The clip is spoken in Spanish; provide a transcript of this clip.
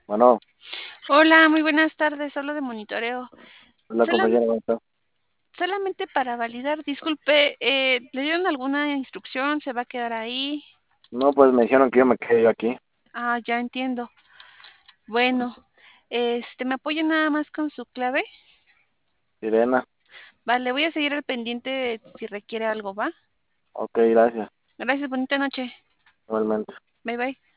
Bueno, Hola, muy buenas tardes. Hablo de monitoreo. la Solam- compañera, ¿cómo está? Solamente para validar, disculpe, ¿le dieron alguna instrucción? ¿Se va a quedar ahí? No, pues me dijeron que yo me quedé yo aquí. Ah, ya entiendo. Bueno, ¿me apoya nada más con su clave? Sirena, Vale, voy a seguir al pendiente de si requiere algo, ¿va? ok, gracias, Gracias, bonita noche. igualmente. Bye bye.